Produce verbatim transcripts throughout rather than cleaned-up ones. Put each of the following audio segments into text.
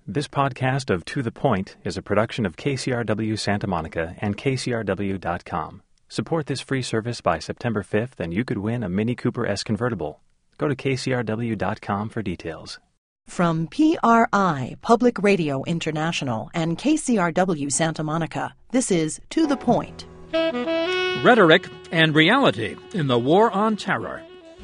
This podcast of To the Point is a production of K C R W Santa Monica and K C R W dot com. Support this free service by September fifth and you could win a Mini Cooper S convertible. Go to K C R W dot com for details. From P R I, Public Radio International, and K C R W Santa Monica, this is To the Point. Rhetoric and reality in the War on Terror.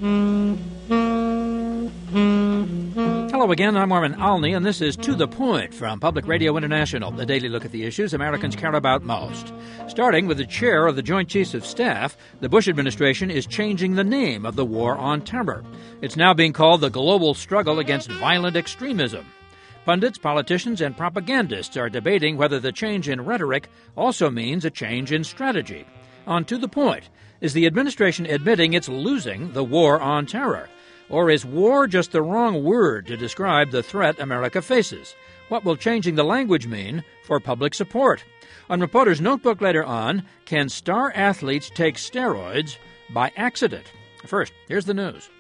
Hello again, I'm Armin Alney, and this is To the Point from Public Radio International, a daily look at the issues Americans care about most. Starting with the chair of the Joint Chiefs of Staff, the Bush administration is changing the name of the War on Terror. It's now being called the Global Struggle Against Violent Extremism. Pundits, politicians, and propagandists are debating whether the change in rhetoric also means a change in strategy. On To the Point, is the administration admitting it's losing the war on terror? Or is war just the wrong word to describe the threat America faces? What will changing the language mean for public support? On Reporter's Notebook later on, can star athletes take steroids by accident? First, here's the news.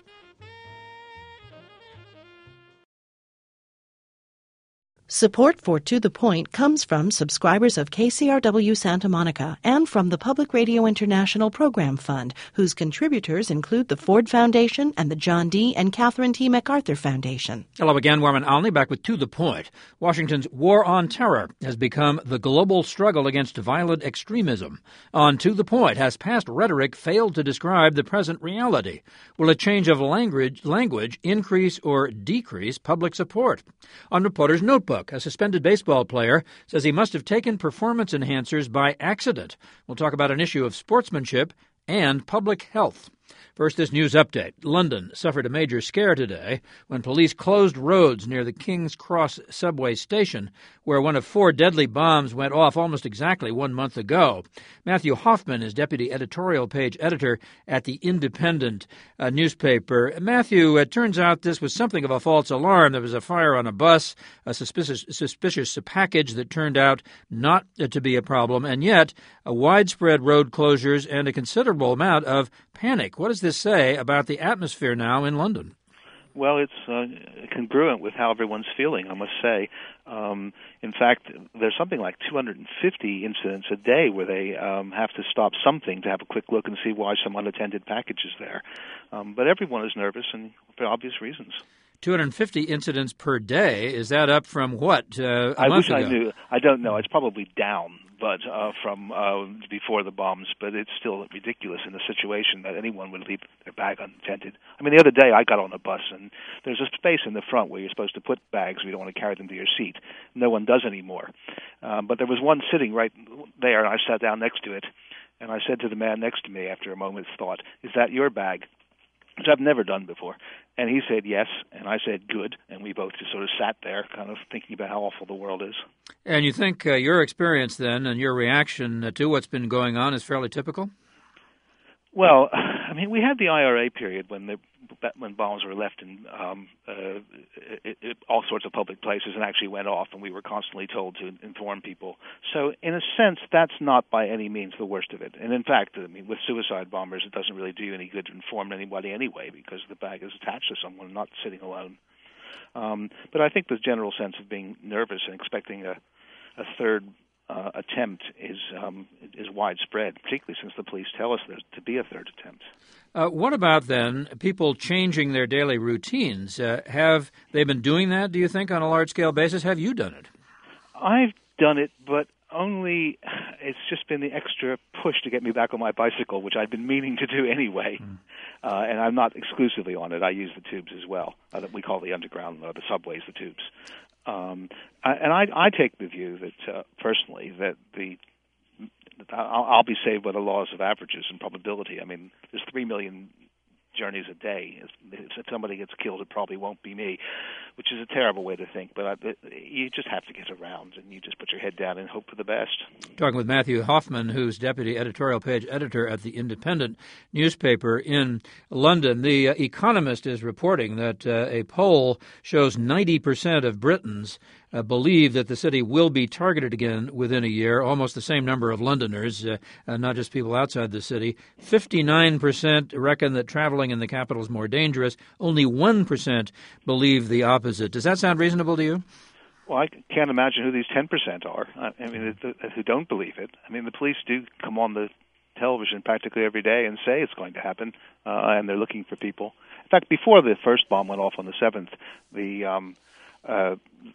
Support for To the Point comes from subscribers of K C R W Santa Monica and from the Public Radio International Program Fund, whose contributors include the Ford Foundation and the John D. and Catherine T. MacArthur Foundation. Hello again, Warman Alney, back with To the Point. Washington's war on terror has become the global struggle against violent extremism. On To the Point, has past rhetoric failed to describe the present reality? Will a change of language, language increase or decrease public support? On Reporter's Notebook, a suspended baseball player says he must have taken performance enhancers by accident. We'll talk about an issue of sportsmanship and public health. First, this news update. London suffered a major scare today when police closed roads near the King's Cross subway station, where one of four deadly bombs went off almost exactly one month ago. Matthew Hoffman is deputy editorial page editor at the Independent uh, newspaper. Matthew, it turns out this was something of a false alarm. There was a fire on a bus, a suspicious, suspicious package that turned out not to be a problem, and yet a widespread road closures and a considerable amount of panic. What does this say about the atmosphere now in London? Well, it's uh, congruent with how everyone's feeling, I must say. Um, in fact, there's something like two hundred fifty incidents a day where they um, have to stop something to have a quick look and see why some unattended package is there. Um, but everyone is nervous, and for obvious reasons. two hundred fifty incidents per day. Is that up from what? Uh, a I month wish ago? I knew. I don't know. It's probably down, but uh, from uh, before the bombs. But it's still ridiculous in the situation that anyone would leave their bag unattended. I mean, the other day I got on a bus and there's a space in the front where you're supposed to put bags. We don't want to carry them to your seat. No one does anymore. Um, but there was one sitting right there, and I sat down next to it. And I said to the man next to me after a moment's thought, "Is that your bag?" Which I've never done before. And he said yes, and I said good, and we both just sort of sat there kind of thinking about how awful the world is. And you think uh, your experience then and your reaction to what's been going on is fairly typical? Well, I mean, we had the I R A period when the when bombs were left in um, uh, it, it, all sorts of public places and actually went off, and we were constantly told to inform people. So, in a sense, that's not by any means the worst of it. And in fact, I mean, with suicide bombers, it doesn't really do you any good to inform anybody anyway, because the bag is attached to someone, not sitting alone. Um, but I think the general sense of being nervous and expecting a, a third uh, attempt is um, is widespread, particularly since the police tell us there's to be a third attempt. Uh, what about, then, people changing their daily routines? Uh, have they been doing that, do you think, on a large-scale basis? Have you done it? I've done it, but only it's just been the extra push to get me back on my bicycle, which I'd been meaning to do anyway. Mm. Uh, and I'm not exclusively on it. I use the tubes as well. Uh, we call the underground, uh, the subways, the tubes. Um, I, and I, I take the view that, uh, personally, that the I'll, I'll be saved by the laws of averages and probability. I mean, there's three million journeys a day. If somebody gets killed, it probably won't be me, which is a terrible way to think. But I, you just have to get around, and you just put your head down and hope for the best. Talking with Matthew Hoffman, who's deputy editorial page editor at the Independent newspaper in London. The uh, Economist is reporting that uh, a poll shows ninety percent of Britons Uh, believe that the city will be targeted again within a year, almost the same number of Londoners, uh, uh, not just people outside the city. fifty-nine percent reckon that traveling in the capital is more dangerous. Only one percent believe the opposite. Does that sound reasonable to you? Well, I can't imagine who these ten percent are. I mean, who don't believe it. I mean, the police do come on the television practically every day and say it's going to happen, uh, and they're looking for people. In fact, before the first bomb went off on the seventh, the um, uh,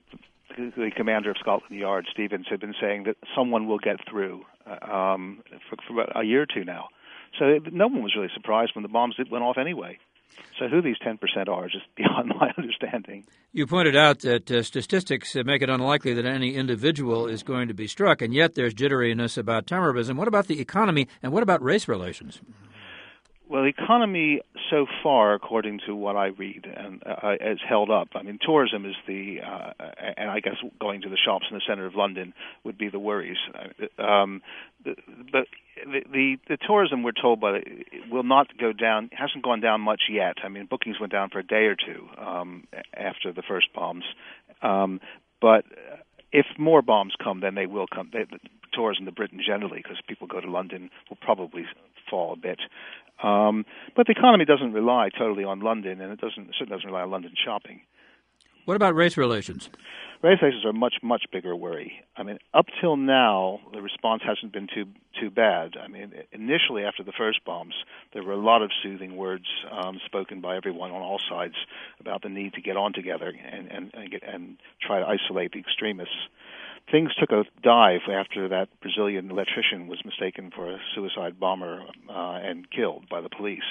the commander of Scotland Yard, Stevens, had been saying that someone will get through uh, um, for, for about a year or two now. So it, no one was really surprised when the bombs did, went off anyway. So who these ten percent are is just beyond my understanding. You pointed out that uh, statistics make it unlikely that any individual is going to be struck, and yet there's jitteriness about terrorism. What about the economy, and what about race relations? Well, the economy so far, according to what I read, and uh, is held up. I mean, tourism is the, uh, and I guess going to the shops in the center of London would be the worries. Um, the, but the, the the tourism, we're told, by will not go down. Hasn't gone down much yet. I mean, bookings went down for a day or two um, after the first bombs. Um, but if more bombs come, then they will come. They, the tourism to Britain generally, because people go to London, will probably fall a bit. Um, but the economy doesn't rely totally on London, and it doesn't it certainly doesn't rely on London shopping. What about race relations? Race relations are a much, much bigger worry. I mean, up till now, the response hasn't been too too bad. I mean, initially after the first bombs, there were a lot of soothing words um, spoken by everyone on all sides about the need to get on together and and and, get, and try to isolate the extremists. Things took a dive after that Brazilian electrician was mistaken for a suicide bomber uh, and killed by the police.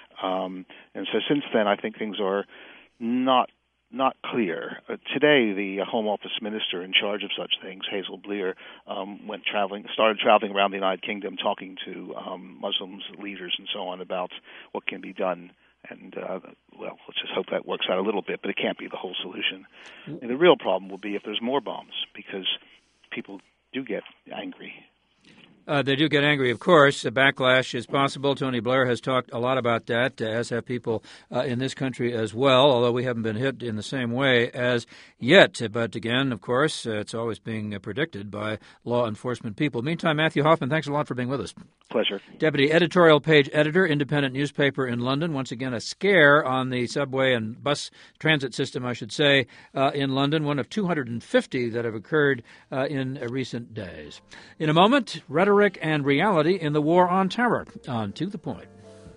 Um, and so since then, I think things are not not clear. Uh, today, the uh, Home Office minister in charge of such things, Hazel Blear, um, went traveling, started traveling around the United Kingdom, talking to um, Muslims leaders and so on about what can be done. And, uh, well, let's just hope that works out a little bit, but it can't be the whole solution. And the real problem will be if there's more bombs, because people do get angry. Uh, they do get angry, of course. A backlash is possible. Tony Blair has talked a lot about that, as have people uh, in this country as well, although we haven't been hit in the same way as yet. But again, of course, uh, it's always being uh, predicted by law enforcement people. Meantime, Matthew Hoffman, thanks a lot for being with us. Pleasure. Deputy editorial page editor, independent newspaper in London. Once again, a scare on the subway and bus transit system, I should say, uh, in London, one of two hundred fifty that have occurred uh, in uh, recent days. In a moment, rhetoric and reality in the war on terror. On To the Point.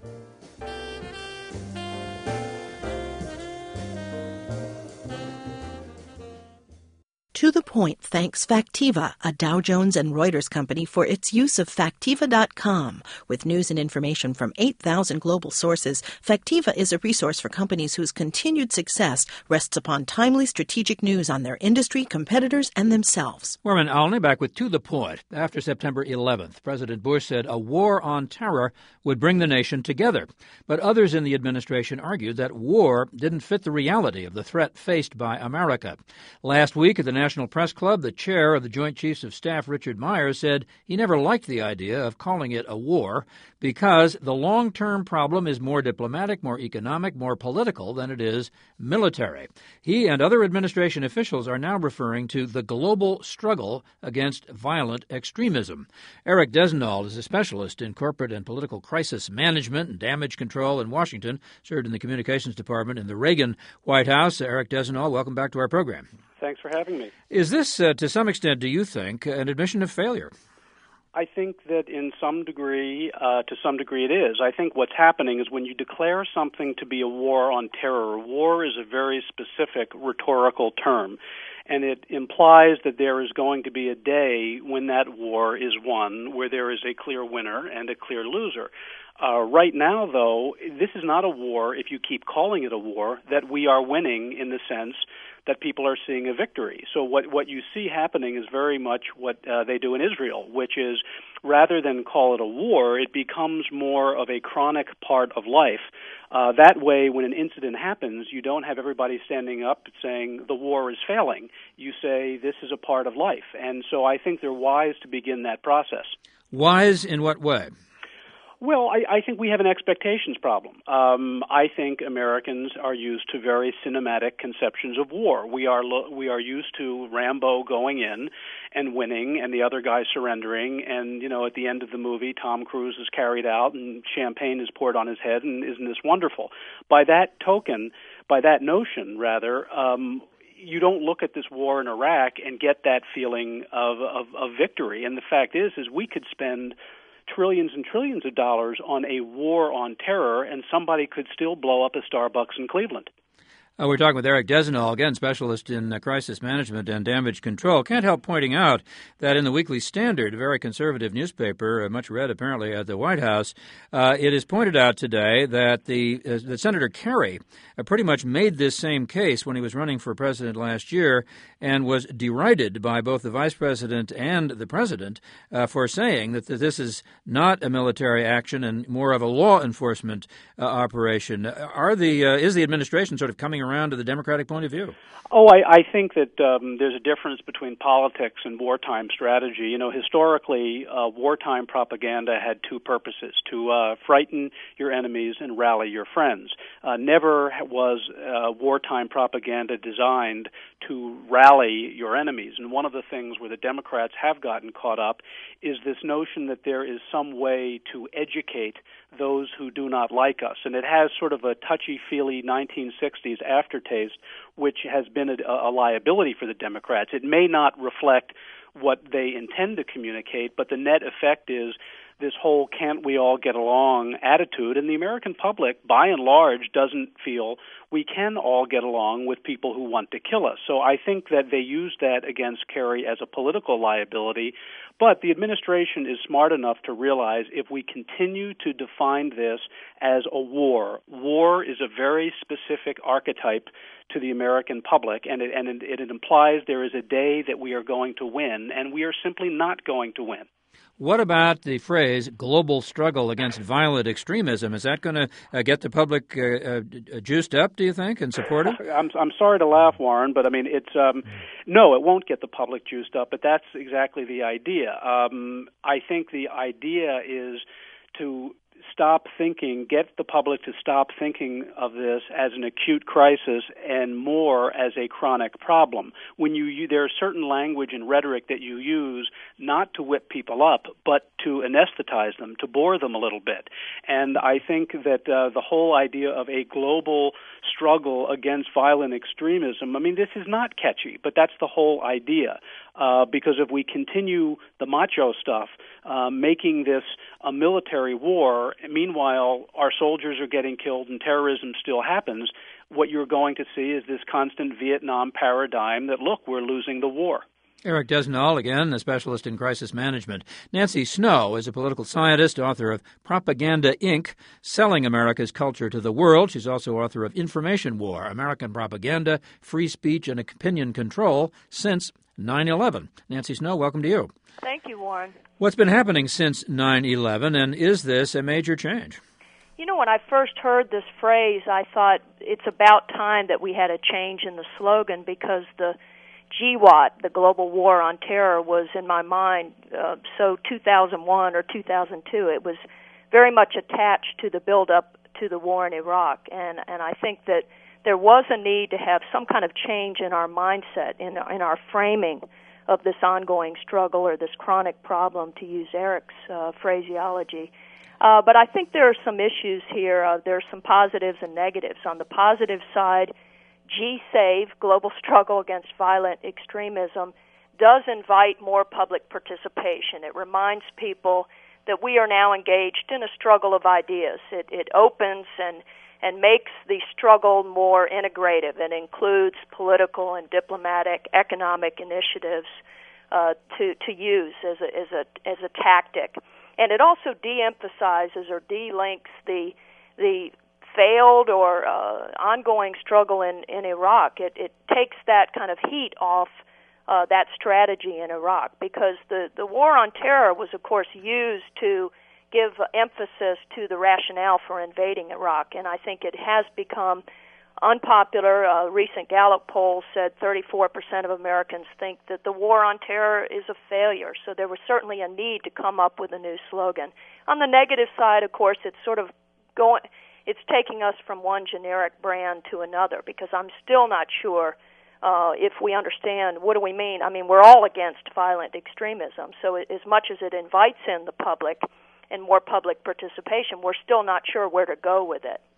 To the Point thanks Factiva, a Dow Jones and Reuters company, for its use of Factiva dot com. With news and information from eight thousand global sources, Factiva is a resource for companies whose continued success rests upon timely strategic news on their industry, competitors, and themselves. Norman Alney back with To the Point. After September eleventh, President Bush said a war on terror would bring the nation together. But others in the administration argued that war didn't fit the reality of the threat faced by America. Last week at the National Press Club, the chair of the Joint Chiefs of Staff, Richard Myers, said he never liked the idea of calling it a war because the long-term problem is more diplomatic, more economic, more political than it is military. He and other administration officials are now referring to the global struggle against violent extremism. Eric Dezenald is a specialist in corporate and political crisis management and damage control in Washington, served in the communications department in the Reagan White House. Eric Dezenald, welcome back to our program. Thanks for having me. Is this, uh, to some extent, do you think, an admission of failure? I think that in some degree, uh, to some degree it is. I think what's happening is when you declare something to be a war on terror, war is a very specific rhetorical term, and it implies that there is going to be a day when that war is won, where there is a clear winner and a clear loser. Uh, right now, though, this is not a war, if you keep calling it a war, that we are winning in the sense that people are seeing a victory. So what, what you see happening is very much what uh, they do in Israel, which is rather than call it a war, it becomes more of a chronic part of life. Uh, that way, when an incident happens, you don't have everybody standing up saying the war is failing. You say this is a part of life. And so I think they're wise to begin that process. Wise in what way? Well, I, I think we have an expectations problem. Um, I think Americans are used to very cinematic conceptions of war. We are lo- we are used to Rambo going in and winning and the other guy surrendering, and, you know, at the end of the movie, Tom Cruise is carried out and champagne is poured on his head, and isn't this wonderful? By that token, by that notion, rather, um, you don't look at this war in Iraq and get that feeling of, of, of victory. And the fact is, is we could spend trillions and trillions of dollars on a war on terror, and somebody could still blow up a Starbucks in Cleveland. Uh, we're talking with Eric Dezenall, again, specialist in uh, crisis management and damage control. Can't help pointing out that in the Weekly Standard, a very conservative newspaper, uh, much read apparently at the White House, uh, it is pointed out today that the uh, that Senator Kerry uh, pretty much made this same case when he was running for president last year and was derided by both the vice president and the president uh, for saying that, that this is not a military action and more of a law enforcement uh, operation. Are the uh, is the administration sort of coming around around to the Democratic point of view? Oh, I, I think that um, there's a difference between politics and wartime strategy. You know, historically, uh, wartime propaganda had two purposes: to uh, frighten your enemies and rally your friends. Uh, never was uh, wartime propaganda designed to rally your enemies. And one of the things where the Democrats have gotten caught up is this notion that there is some way to educate those who do not like us. And it has sort of a touchy-feely nineteen sixties aftertaste, which has been a, a liability for the Democrats. It may not reflect what they intend to communicate, but the net effect is this whole can't we all get along attitude, and the American public, by and large, doesn't feel we can all get along with people who want to kill us. So I think that they use that against Kerry as a political liability, but the administration is smart enough to realize if we continue to define this as a war, war is a very specific archetype to the American public, and it, and it, it implies there is a day that we are going to win, and we are simply not going to win. What about the phrase global struggle against violent extremism? Is that going to uh, get the public uh, uh, juiced up, do you think, and supported? I'm, I'm sorry to laugh, Warren, but I mean, it's um, no, it won't get the public juiced up, but that's exactly the idea. Um, I think the idea is to stop thinking, get the public to stop thinking of this as an acute crisis and more as a chronic problem. When you, you there is certain language and rhetoric that you use not to whip people up, but to anesthetize them, to bore them a little bit. And I think that uh, the whole idea of a global struggle against violent extremism, I mean, this is not catchy, but that's the whole idea. Uh, because if we continue the macho stuff, uh, making this a military war, meanwhile our soldiers are getting killed and terrorism still happens, what you're going to see is this constant Vietnam paradigm that, look, we're losing the war. Eric Dezenall, again, a specialist in crisis management. Nancy Snow is a political scientist, author of Propaganda, Incorporated, Selling America's Culture to the World. She's also author of Information War, American Propaganda, Free Speech, and Opinion Control Since nine eleven. Nancy Snow, welcome to you. Thank you, Warren. What's been happening since nine eleven, and is this a major change? You know, when I first heard this phrase, I thought it's about time that we had a change in the slogan, because the G WOT, the Global War on Terror, was in my mind uh, so two thousand one or two thousand two. It was very much attached to the build-up to the war in Iraq, and, and I think that there was a need to have some kind of change in our mindset, in, in our framing of this ongoing struggle or this chronic problem, to use Eric's uh, phraseology. Uh, but I think there are some issues here. Uh, there are some positives and negatives. On the positive side, G-SAVE, Global Struggle Against Violent Extremism, does invite more public participation. It reminds people that we are now engaged in a struggle of ideas. It, it opens and and makes the struggle more integrative and includes political and diplomatic, economic initiatives uh, to to use as a as a as a tactic. And it also de-emphasizes or de-links the the failed or uh, ongoing struggle in, in Iraq. It, it takes that kind of heat off uh, that strategy in Iraq, because the, the war on terror was, of course, used to give emphasis to the rationale for invading Iraq, and I think it has become unpopular. A recent Gallup poll said thirty-four percent of Americans think that the war on terror is a failure, so there was certainly a need to come up with a new slogan. On the negative side, of course, it's sort of going... It's taking us from one generic brand to another, because I'm still not sure uh, if we understand what do we mean. I mean, we're all against violent extremism, so it, as much as it invites in the public and more public participation, we're still not sure where to go with it.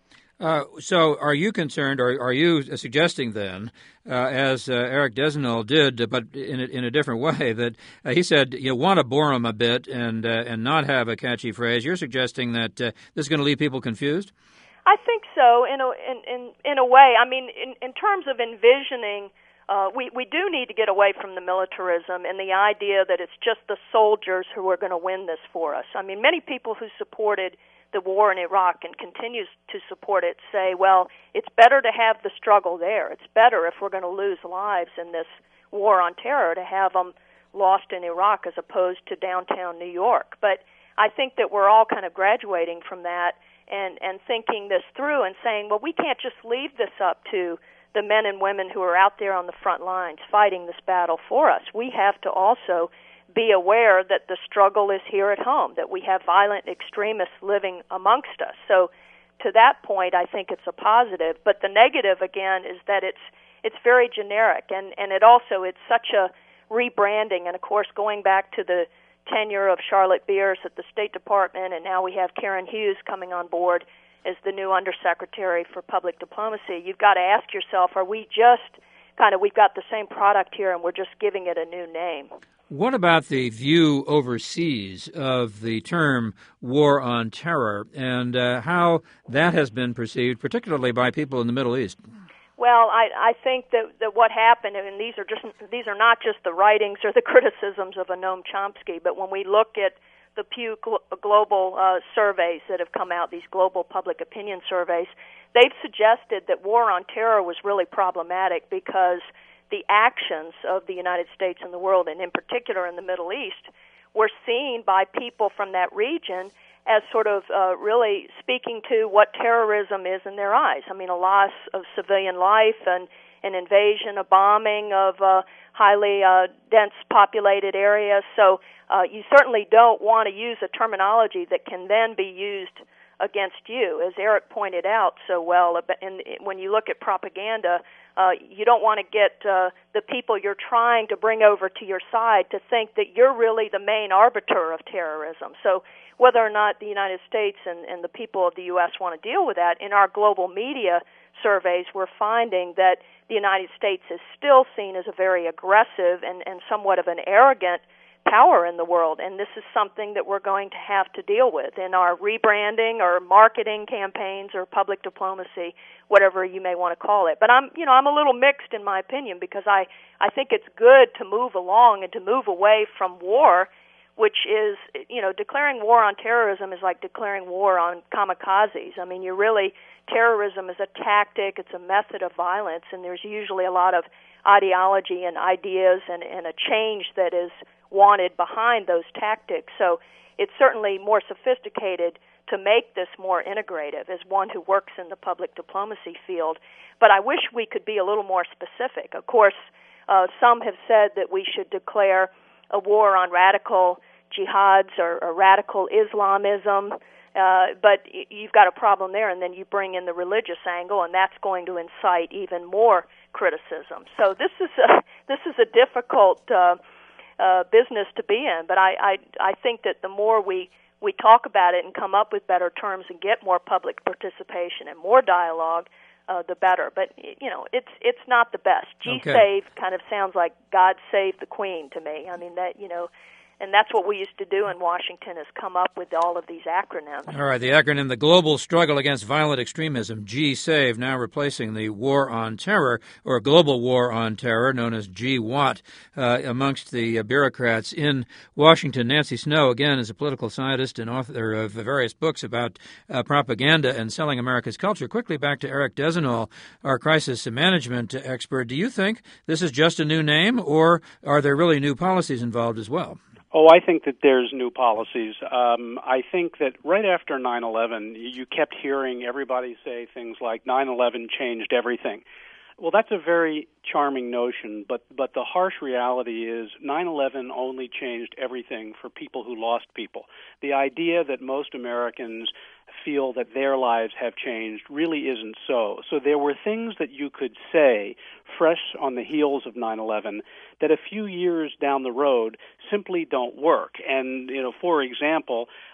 Uh, so are you concerned, or are you suggesting then, uh, as uh, Eric Dezenol did, but in a, in a different way, that uh, he said you want to bore them a bit and uh, and not have a catchy phrase. You're suggesting that uh, this is going to leave people confused? I think so, in a, in, in, in a way. I mean, in, in terms of envisioning, uh, we, we do need to get away from the militarism and the idea that it's just the soldiers who are going to win this for us. I mean, many people who supported the war in Iraq and continues to support it say, well, it's better to have the struggle there. It's better if we're going to lose lives in this war on terror to have them lost in Iraq as opposed to downtown New York. But I think that we're all kind of graduating from that and, and thinking this through and saying, well, we can't just leave this up to the men and women who are out there on the front lines fighting this battle for us. We have to also be aware that the struggle is here at home, that we have violent extremists living amongst us. So to that point, I think it's a positive. But the negative, again, is that it's it's very generic, and, and it also, it's such a rebranding. And, of course, going back to the tenure of Charlotte Beers at the State Department, and now we have Karen Hughes coming on board as the new Undersecretary for Public Diplomacy, you've got to ask yourself, are we just kind of, we've got the same product here and we're just giving it a new name? What about the view overseas of the term war on terror and uh, how that has been perceived, particularly by people in the Middle East? Well, I, I think that, that what happened, and these are just these are not just the writings or the criticisms of a Noam Chomsky, but when we look at the Pew Global uh, surveys that have come out, these global public opinion surveys, they've suggested that war on terror was really problematic because the actions of the United States and the world, and in particular in the Middle East, were seen by people from that region as sort of uh, really speaking to what terrorism is in their eyes. I mean, a loss of civilian life and an invasion, a bombing of uh, highly uh, dense populated areas. So uh, you certainly don't want to use a terminology that can then be used against you. As Eric pointed out so well, in, when you look at propaganda, uh, you don't want to get uh, the people you're trying to bring over to your side to think that you're really the main arbiter of terrorism. So whether or not the United States and, and the people of the U S want to deal with that, in our global media surveys, we're finding that the United States is still seen as a very aggressive and, and somewhat of an arrogant power in the world, and this is something that we're going to have to deal with in our rebranding or marketing campaigns or public diplomacy, whatever you may want to call it. But I'm, you know, I'm a little mixed in my opinion because I, I think it's good to move along and to move away from war, which is, you know, declaring war on terrorism is like declaring war on kamikazes. I mean, you're really, terrorism is a tactic, it's a method of violence, and there's usually a lot of ideology and ideas and, and a change that is wanted behind those tactics. So it's certainly more sophisticated to make this more integrative as one who works in the public diplomacy field. But I wish we could be a little more specific. Of course, uh, some have said that we should declare a war on radical jihads or, or radical Islamism, uh, but you've got a problem there, and then you bring in the religious angle, and that's going to incite even more criticism. So this is a, this is a difficult uh, uh, business to be in, but I, I, I think that the more we, we talk about it and come up with better terms and get more public participation and more dialogue, Uh, the better. But, you know, it's it's not the best. G-Save okay. kind of sounds like God Save the Queen to me. I mean, that, you know, and that's what we used to do in Washington, is come up with all of these acronyms. All right, the acronym, the Global Struggle Against Violent Extremism, G-Save, now replacing the War on Terror, or Global War on Terror, known as G WAT, uh, amongst the uh, bureaucrats in Washington. Nancy Snow, again, is a political scientist and author of various books about uh, propaganda and selling America's culture. Quickly back to Eric Dezenol, our crisis management expert. Do you think this is just a new name, or are there really new policies involved as well? Oh, I think that there's new policies. Um, I think that right after nine eleven, you kept hearing everybody say things like nine eleven changed everything. Well, that's a very charming notion, but, but the harsh reality is nine eleven only changed everything for people who lost people. The idea that most Americans feel that their lives have changed really isn't so. So there were things that you could say fresh on the heels of nine eleven that a few years down the road simply don't work. And, you know, for example,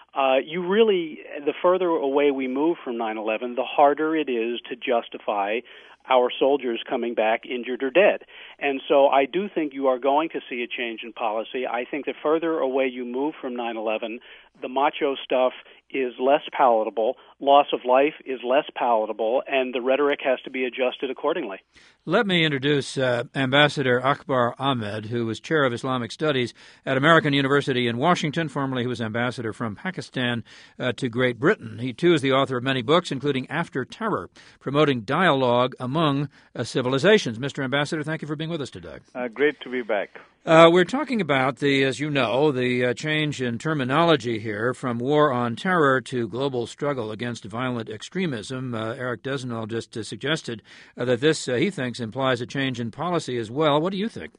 uh, you really, the further away we move from nine eleven, the harder it is to justify our soldiers coming back injured or dead. And so I do think you are going to see a change in policy. I think the further away you move from nine eleven, the macho stuff is less palatable, loss of life is less palatable, and the rhetoric has to be adjusted accordingly. Let me introduce uh, Ambassador Akbar Ahmed, who was chair of Islamic Studies at American University in Washington. Formerly, he was ambassador from Pakistan uh, to Great Britain. He, too, is the author of many books, including After Terror, promoting dialogue among uh, civilizations. Mister Ambassador, thank you for being with us today. Uh, great to be back. Uh, we're talking about the, as you know, the uh, change in terminology here from war on terror to global struggle against violent extremism. Uh, Eric Dezenhall just uh, suggested uh, that this, uh, he thinks, implies a change in policy as well. What do you think?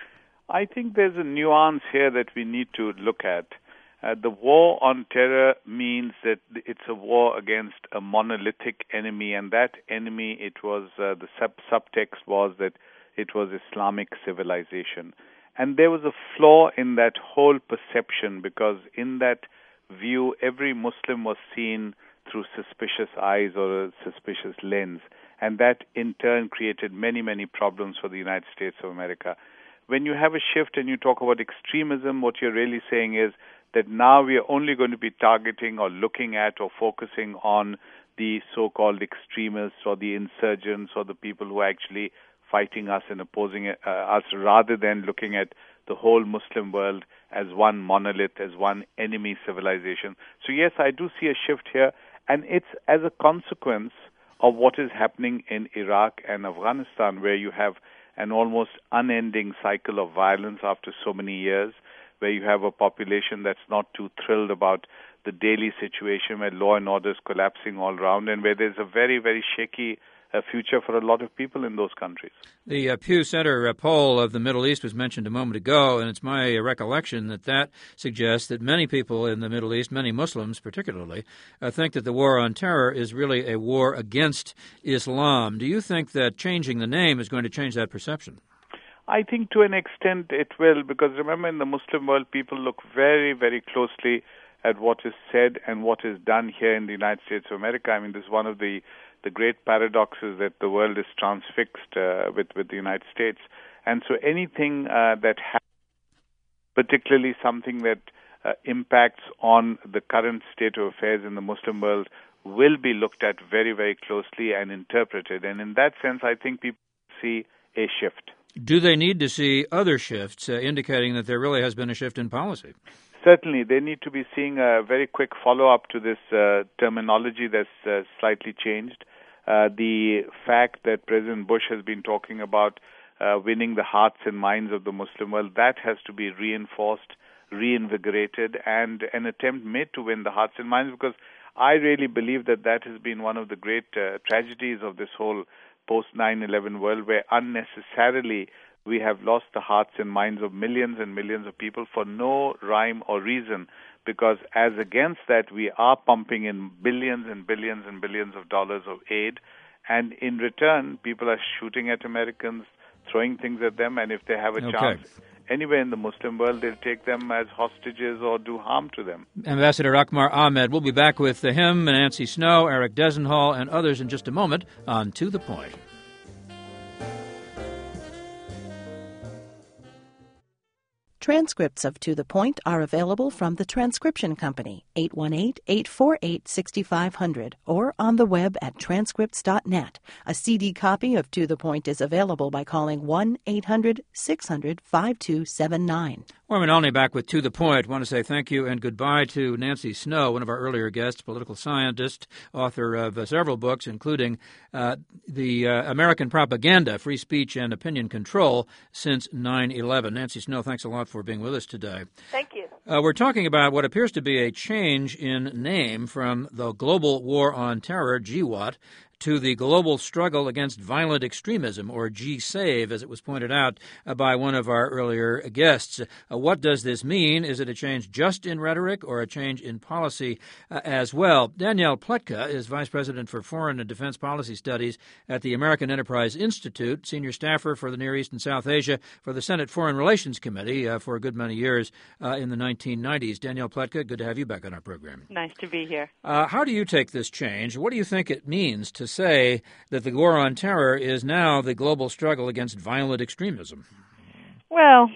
I think there's a nuance here that we need to look at. Uh, the war on terror means that it's a war against a monolithic enemy, and that enemy, it was uh, the sub- subtext was that it was Islamic civilization. And there was a flaw in that whole perception, because in that view, every Muslim was seen through suspicious eyes or a suspicious lens. And that, in turn, created many, many problems for the United States of America. When you have a shift and you talk about extremism, what you're really saying is that now we are only going to be targeting or looking at or focusing on the so-called extremists or the insurgents or the people who are actually fighting us and opposing uh, us, rather than looking at the whole Muslim world as one monolith, as one enemy civilization. So yes, I do see a shift here, and it's as a consequence of what is happening in Iraq and Afghanistan, where you have an almost unending cycle of violence after so many years, where you have a population that's not too thrilled about the daily situation, where law and order is collapsing all around, and where there's a very, very shaky a future for a lot of people in those countries. The uh, Pew Center uh, poll of the Middle East was mentioned a moment ago, and it's my uh, recollection that that suggests that many people in the Middle East, many Muslims particularly, uh, think that the war on terror is really a war against Islam. Do you think that changing the name is going to change that perception? I think to an extent it will, because remember, in the Muslim world, people look very, very closely at what is said and what is done here in the United States of America. I mean, this is one of the the great paradoxes that the world is transfixed uh, with, with the United States. And so anything uh, that happens, particularly something that uh, impacts on the current state of affairs in the Muslim world, will be looked at very, very closely and interpreted. And in that sense, I think people see a shift. Do they need to see other shifts uh, indicating that there really has been a shift in policy? Certainly, they need to be seeing a very quick follow-up to this uh, terminology that's uh, slightly changed. Uh, the fact that President Bush has been talking about uh, winning the hearts and minds of the Muslim world, that has to be reinforced, reinvigorated, and an attempt made to win the hearts and minds, because I really believe that that has been one of the great uh, tragedies of this whole post nine eleven world, where unnecessarily we have lost the hearts and minds of millions and millions of people for no rhyme or reason, because as against that, we are pumping in billions and billions and billions of dollars of aid, and in return, people are shooting at Americans, throwing things at them, and if they have a okay. chance anywhere in the Muslim world, they'll take them as hostages or do harm to them. Ambassador Akbar Ahmed, we'll be back with him, Nancy Snow, Eric Dezenhall, and others in just a moment on To the Point. Transcripts of To the Point are available from the Transcription Company, eight one eight, eight four eight, six five zero zero, or on the web at transcripts dot net. A C D copy of To the Point is available by calling one eight hundred, six hundred, five two seven nine. Norman Olney back with To the Point. I want to say thank you and goodbye to Nancy Snow, one of our earlier guests, political scientist, author of uh, several books, including uh, the uh, American Propaganda, Free Speech and Opinion Control since nine eleven. Nancy Snow, thanks a lot for being with us today. Thank you. Uh, we're talking about what appears to be a change in name from the Global War on Terror, G W O T, to the global struggle against violent extremism, or G SAVE, as it was pointed out uh, by one of our earlier guests. Uh, what does this mean? Is it a change just in rhetoric or a change in policy uh, as well? Danielle Pletka is Vice President for Foreign and Defense Policy Studies at the American Enterprise Institute, senior staffer for the Near East and South Asia for the Senate Foreign Relations Committee uh, for a good many years uh, in the nineteen nineties. Danielle Pletka, good to have you back on our program. Nice to be here. Uh, how do you take this change? What do you think it means to say that the war on terror is now the global struggle against violent extremism? Well,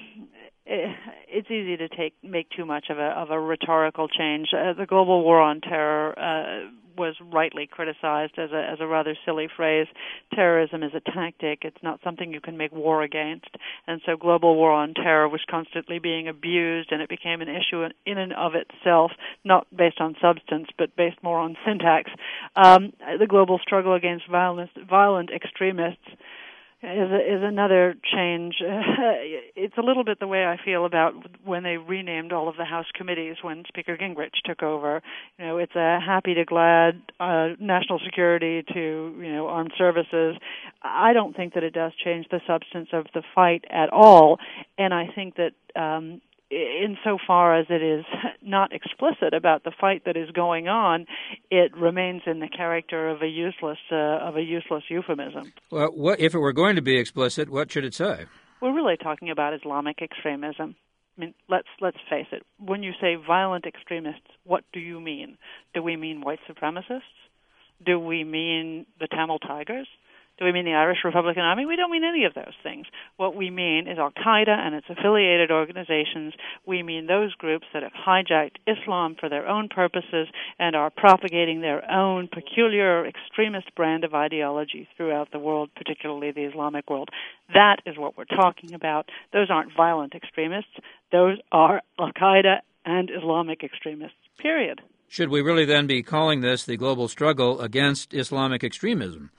it's easy to take make too much of a of a rhetorical change. Uh, the global war on terror uh, was rightly criticized as a as a rather silly phrase. Terrorism is a tactic. It's not something you can make war against. And so global war on terror was constantly being abused, and it became an issue in and of itself, not based on substance, but based more on syntax. Um, the global struggle against violence, violent extremists is a, is another change. It's a little bit the way I feel about when they renamed all of the House committees when Speaker Gingrich took over. You know, it's a happy to glad uh, national security to, you know, armed services. I don't think that it does change the substance of the fight at all, and I think that um, insofar as it is not explicit about the fight that is going on, it remains in the character of a useless uh, of a useless euphemism. Well, what, if it were going to be explicit, what should it say? We're really talking about Islamic extremism. I mean, let's let's face it. When you say violent extremists, what do you mean? Do we mean white supremacists? Do we mean the Tamil Tigers? Do we mean the Irish Republican Army? We don't mean any of those things. What we mean is Al-Qaeda and its affiliated organizations. We mean those groups that have hijacked Islam for their own purposes and are propagating their own peculiar extremist brand of ideology throughout the world, particularly the Islamic world. That is what we're talking about. Those aren't violent extremists. Those are Al-Qaeda and Islamic extremists, period. Should we really then be calling this the global struggle against Islamic extremism?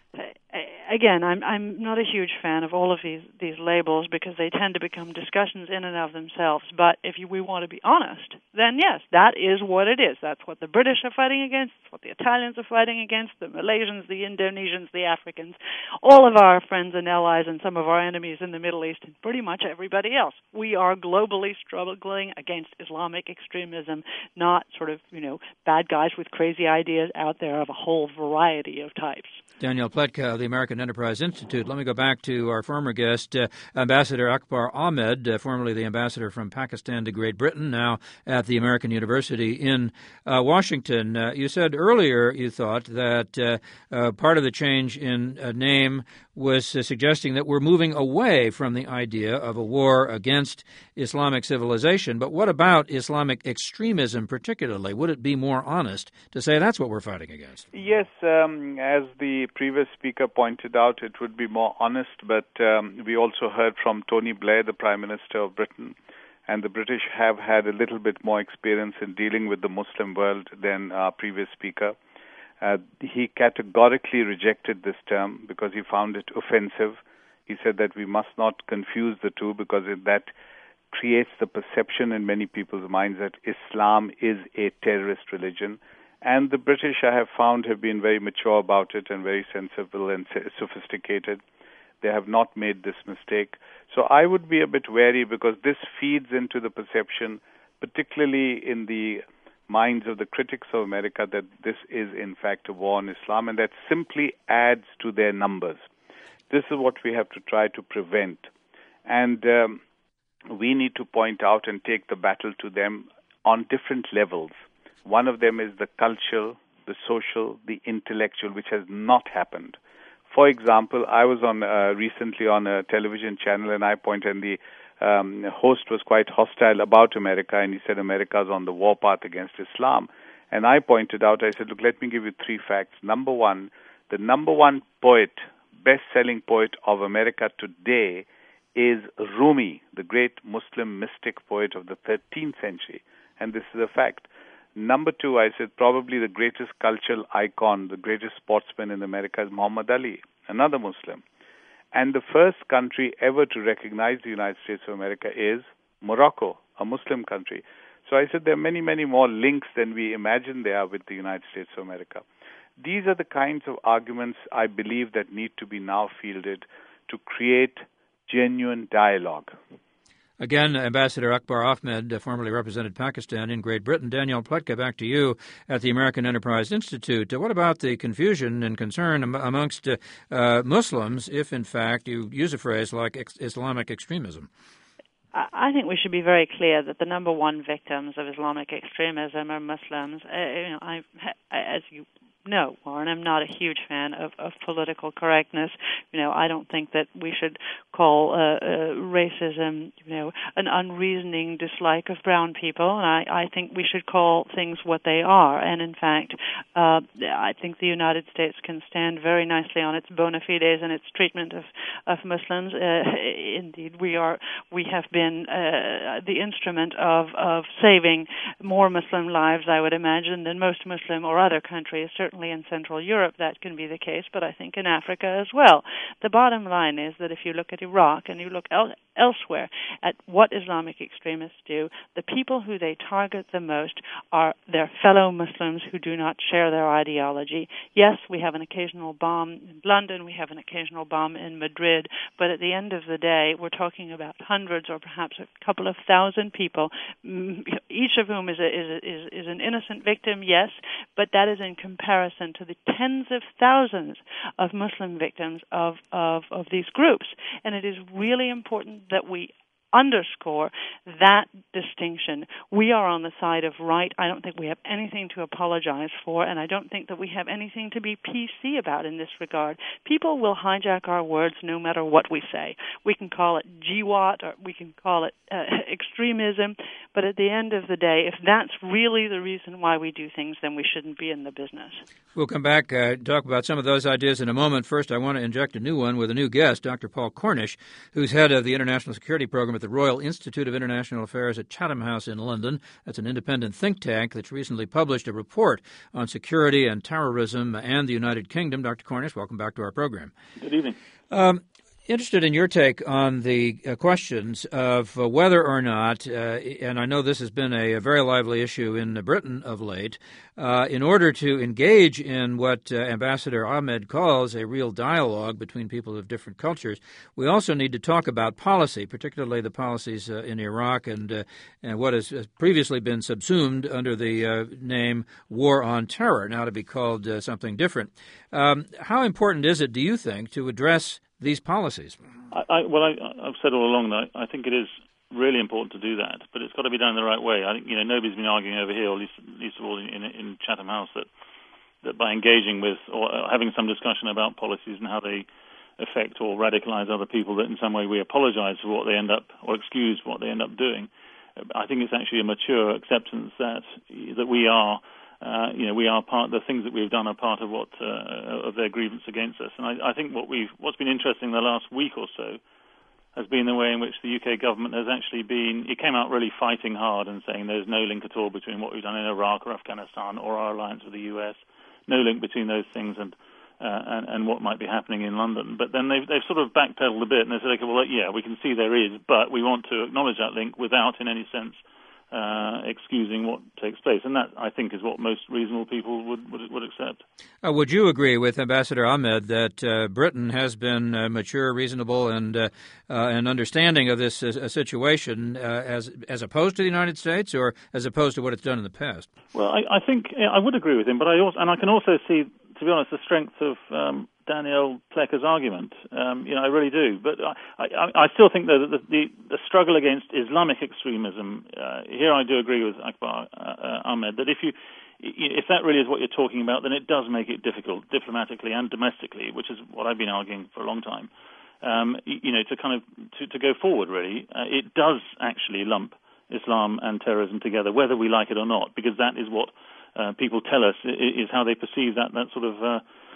Again, I'm I'm not a huge fan of all of these, these labels because they tend to become discussions in and of themselves. But if you, we want to be honest, then yes, that is what it is. That's what the British are fighting against. It's what the Italians are fighting against, the Malaysians, the Indonesians, the Africans, all of our friends and allies and some of our enemies in the Middle East and pretty much everybody else. We are globally struggling against Islamic extremism, not sort of, you know, bad guys with crazy ideas out there of a whole variety of types. Danielle Pletka of the American Enterprise Institute. Let me go back to our former guest, uh, Ambassador Akbar Ahmed, uh, formerly the ambassador from Pakistan to Great Britain, now at the American University in uh, Washington. Uh, you said earlier you thought that uh, uh, part of the change in uh, name was uh, suggesting that we're moving away from the idea of a war against Islamic civilization. But what about Islamic extremism particularly? Would it be more honest to say that's what we're fighting against? Yes, um, as the previous speaker pointed out, it would be more honest, but um, we also heard from Tony Blair, the Prime Minister of Britain, and the British have had a little bit more experience in dealing with the Muslim world than our previous speaker. Uh, he categorically rejected this term because he found it offensive. He said that we must not confuse the two because it, that creates the perception in many people's minds that Islam is a terrorist religion. And the British, I have found, have been very mature about it and very sensible and sophisticated. They have not made this mistake. So I would be a bit wary because this feeds into the perception, particularly in the minds of the critics of America, that this is in fact a war on Islam, and that simply adds to their numbers. This is what we have to try to prevent. And um, we need to point out and take the battle to them on different levels. One of them is the cultural, the social, the intellectual, which has not happened. For example, I was on uh, recently on a television channel, and I pointed, and the um, host was quite hostile about America, and he said America is on the warpath against Islam. And I pointed out, I said, look, let me give you three facts. Number one, the number one poet, best-selling poet of America today is Rumi, the great Muslim mystic poet of the thirteenth century. And this is a fact. Number two, I said probably the greatest cultural icon, the greatest sportsman in America is Muhammad Ali, another Muslim. And the first country ever to recognize the United States of America is Morocco, a Muslim country. So I said there are many, many more links than we imagine there are with the United States of America. these are the kinds of arguments I believe that need to be now fielded to create genuine dialogue. Again, Ambassador Akbar Ahmed uh, formerly represented Pakistan in Great Britain. Daniel Pletka, back to you at the American Enterprise Institute. Uh, what about the confusion and concern am- amongst uh, uh, Muslims if, in fact, you use a phrase like ex- Islamic extremism? I think we should be very clear that the number one victims of Islamic extremism are Muslims. Uh, you know, I, as you know, Warren, I'm not a huge fan of, of political correctness. You know, I don't think that we should call uh, uh, racism, you know, an unreasoning dislike of brown people, and I, I think we should call things what they are. And in fact, uh, I think the United States can stand very nicely on its bona fides and its treatment of of Muslims. Uh, indeed, we are we have been uh, the instrument of of saving more Muslim lives, I would imagine, than most Muslim or other countries. Certainly in Central Europe that can be the case, but I think in Africa as well. The bottom line is that if you look at Iraq and you look el- elsewhere at what Islamic extremists do, the people who they target the most are their fellow Muslims who do not share their ideology. Yes, we have an occasional bomb in London, we have an occasional bomb in Madrid, but at the end of the day, we're talking about hundreds or perhaps a couple of thousand people, each of whom is a, is a, is, is an innocent victim, yes, but that is in comparison to the tens of thousands of Muslim victims of, of, of these groups. And it is really important that we underscore that distinction. We are on the side of right. I don't think we have anything to apologize for, and I don't think that we have anything to be P C about in this regard. People will hijack our words no matter what we say. We can call it G W A T or we can call it uh, extremism, but at the end of the day, if that's really the reason why we do things, then we shouldn't be in the business. We'll come back uh, and talk about some of those ideas in a moment. First, I want to inject a new one with a new guest, Doctor Paul Cornish, who's head of the International Security Program at the Royal Institute of International Affairs at Chatham House in London. That's an independent think tank that's recently published a report on security and terrorism and the United Kingdom. Doctor Cornish, welcome back to our program. Good evening. Um, Interested in your take on the uh, questions of uh, whether or not, uh, and I know this has been a, a very lively issue in Britain of late, uh, in order to engage in what uh, Ambassador Ahmed calls a real dialogue between people of different cultures, we also need to talk about policy, particularly the policies uh, in Iraq and, uh, and what has previously been subsumed under the uh, name War on Terror, now to be called uh, something different. Um, how important is it, do you think, to address these policies? I, I, well, I, I've said all along that I think it is really important to do that, but it's got to be done the right way. I think you know nobody's been arguing over here, or at least, least of all in, in, in Chatham House, that that by engaging with or having some discussion about policies and how they affect or radicalize other people, that in some way we apologize for what they end up or excuse what they end up doing. I think it's actually a mature acceptance that that we are. Uh, you know, we are part. The things that we've done are part of what uh, of their grievance against us. And I, I think what we've what's been interesting the last week or so has been the way in which the U K government has actually been. It came out really fighting hard and saying there's no link at all between what we've done in Iraq or Afghanistan or our alliance with the U S. No link between those things and uh, and, and what might be happening in London. But then they've they've sort of backpedaled a bit and they said, okay, well, yeah, we can see there is, but we want to acknowledge that link without, in any sense, Uh, excusing what takes place. And that, I think, is what most reasonable people would would, would accept. Uh, would you agree with Ambassador Ahmed that uh, Britain has been uh, mature, reasonable, and uh, uh, and understanding of this uh, situation uh, as as opposed to the United States, or as opposed to what it's done in the past? Well, I, I think yeah, I would agree with him, but I also, and I can also see, to be honest, the strength of um, Daniel Pleka's argument. Um, you know, I really do. But I, I, I still think that the, the, the struggle against Islamic extremism, uh, here I do agree with Akbar uh, Ahmed, that if you, if that really is what you're talking about, then it does make it difficult, diplomatically and domestically, which is what I've been arguing for a long time, um, you know, to kind of, to, to go forward, really. Uh, it does actually lump Islam and terrorism together, whether we like it or not, because that is what uh, people tell us, is how they perceive that, that sort of uh,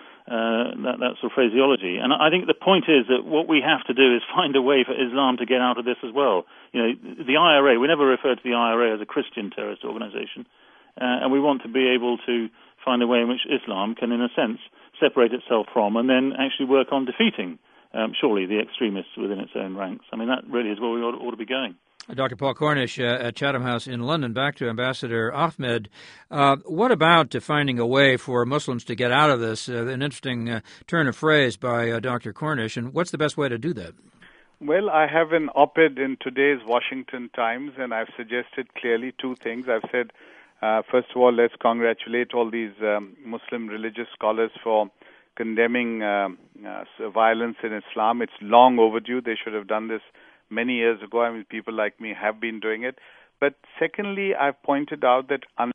Uh, that, that sort of phraseology. And I think the point is that what we have to do is find a way for Islam to get out of this as well. You know, the I R A, we never refer to the I R A as a Christian terrorist organization, uh, and we want to be able to find a way in which Islam can, in a sense, separate itself from and then actually work on defeating, um, surely, the extremists within its own ranks. I mean, that really is where we ought, ought to be going. Doctor Paul Cornish uh, at Chatham House in London. Back to Ambassador Ahmed. Uh, what about uh, finding a way for Muslims to get out of this? Uh, an interesting uh, turn of phrase by uh, Doctor Cornish. And what's the best way to do that? Well, I have an op-ed in today's Washington Times, and I've suggested clearly two things. I've said, uh, first of all, let's congratulate all these um, Muslim religious scholars for condemning uh, uh, violence in Islam. It's long overdue. They should have done this many years ago. I mean, people like me have been doing it. But secondly, I've pointed out that un-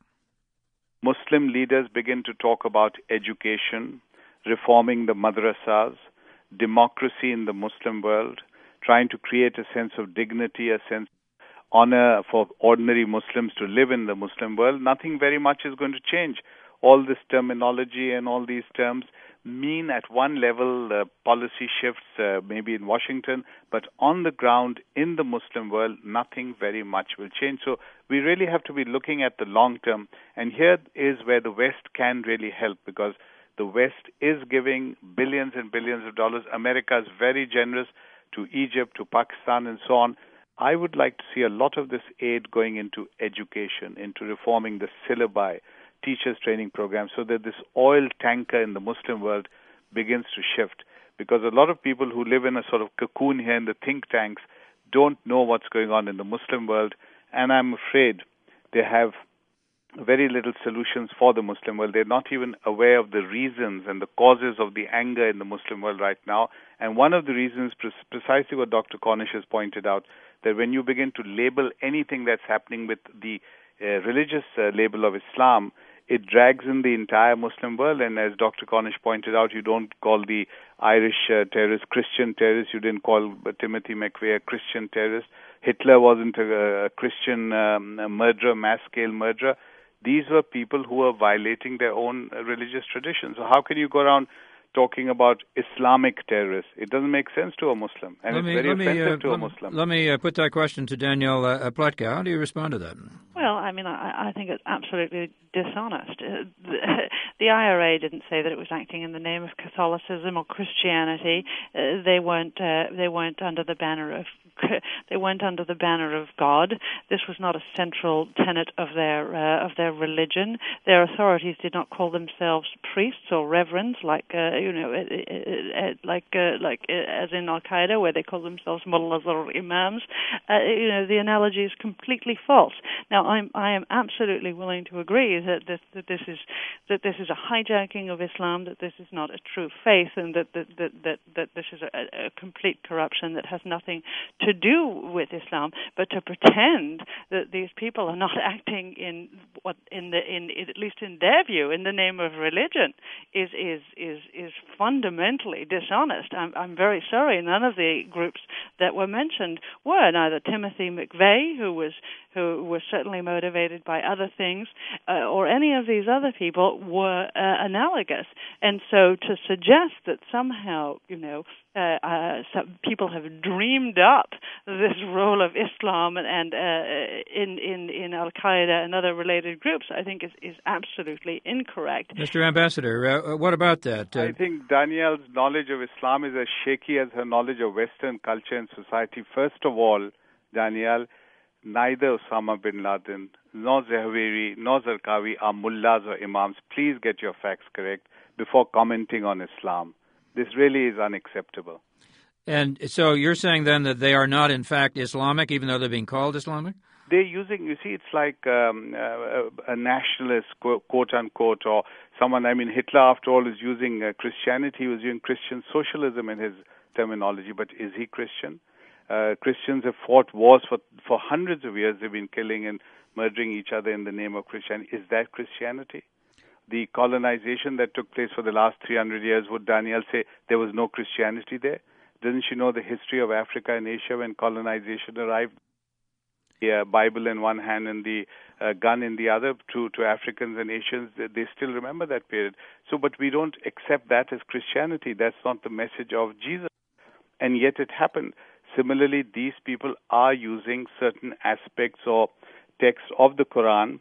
Muslim leaders begin to talk about education, reforming the madrasas, democracy in the Muslim world, trying to create a sense of dignity, a sense of honor for ordinary Muslims to live in the Muslim world, nothing very much is going to change. All this terminology and all these terms mean at one level uh, policy shifts, uh, maybe in Washington, but on the ground in the Muslim world, nothing very much will change. So we really have to be looking at the long term. And here is where the West can really help, because the West is giving billions and billions of dollars. America is very generous to Egypt, to Pakistan, and so on. I would like to see a lot of this aid going into education, into reforming the syllabi, teachers training programs, so that this oil tanker in the Muslim world begins to shift. Because a lot of people who live in a sort of cocoon here in the think tanks don't know what's going on in the Muslim world, and I'm afraid they have very little solutions for the Muslim world. They're not even aware of the reasons and the causes of the anger in the Muslim world right now. And one of the reasons is precisely what Doctor Cornish has pointed out, that when you begin to label anything that's happening with the uh, religious uh, label of Islam, it drags in the entire Muslim world. And as Doctor Cornish pointed out, you don't call the Irish uh, terrorist Christian terrorist. You didn't call Timothy McVeigh a Christian terrorist. Hitler wasn't a, a Christian um, a murderer, mass-scale murderer. These were people who were violating their own uh, religious traditions. So how can you go around talking about Islamic terrorists? It doesn't make sense to a Muslim, and let it's me, very let offensive me, uh, to a let, Muslim. Let me uh, put that question to Danielle uh, Pletka. How do you respond to that? Well, I mean, I, I think it's absolutely dishonest. Uh, the, the I R A didn't say that it was acting in the name of Catholicism or Christianity. Uh, they weren't. Uh, they weren't under the banner of. They went under the banner of God. This was not a central tenet of their uh, of their religion. Their authorities did not call themselves priests or reverends, like uh, you know, uh, uh, like uh, like uh, as in Al Qaeda, where they call themselves mullahs or imams. Uh, you know, the analogy is completely false. Now, I'm I am absolutely willing to agree that this, that this is that this is a hijacking of Islam, that this is not a true faith, and that that that that, that this is a, a complete corruption that has nothing to do with Islam. But to pretend that these people are not acting in what in the in at least in their view in the name of religion is is is is fundamentally dishonest. I'm I'm very sorry. None of the groups that were mentioned were, neither Timothy McVeigh, who was who was certainly motivated by other things, uh, or any of these other people were uh, analogous. And so to suggest that somehow, you know, uh, uh, some people have dreamed up this role of Islam and, and uh, in, in, in Al-Qaeda and other related groups, I think is, is absolutely incorrect. Mister Ambassador, uh, what about that? Uh, I think Danielle's knowledge of Islam is as shaky as her knowledge of Western culture and society. First of all, Danielle, neither Osama bin Laden, nor Zawahiri, nor Zarqawi are mullahs or imams. Please get your facts correct before commenting on Islam. This really is unacceptable. And so you're saying then that they are not in fact Islamic, even though they're being called Islamic? They're using, you see, it's like um, uh, a nationalist, quote unquote, or someone, I mean, Hitler, after all, is using uh, Christianity. He was using Christian socialism in his terminology, but is he Christian? Uh, Christians have fought wars for, for hundreds of years. They've been killing and murdering each other in the name of Christianity. Is that Christianity? The colonization that took place for the last three hundred years, would Danielle say there was no Christianity there? Doesn't she know the history of Africa and Asia when colonization arrived? The uh, Bible in one hand and the uh, gun in the other to, to Africans and Asians, they, they still remember that period. So, but we don't accept that as Christianity. That's not the message of Jesus. And yet it happened. Similarly, these people are using certain aspects or texts of the Quran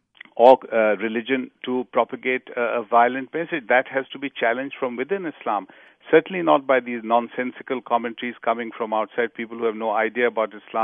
or uh, religion to propagate a, a violent message. That has to be challenged from within Islam. Certainly not by these nonsensical commentaries coming from outside, people who have no idea about Islam,